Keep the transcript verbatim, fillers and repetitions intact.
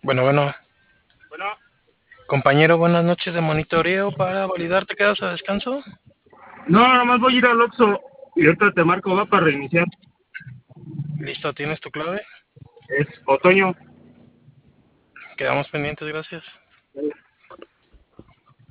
Bueno, bueno, Bueno, compañero, buenas noches de monitoreo para validar, ¿te quedas a descanso? no, nomás voy a ir al Oxxo y ahorita te marco, va para reiniciar. Listo, ¿tienes tu clave? Es otoño. Quedamos pendientes, gracias.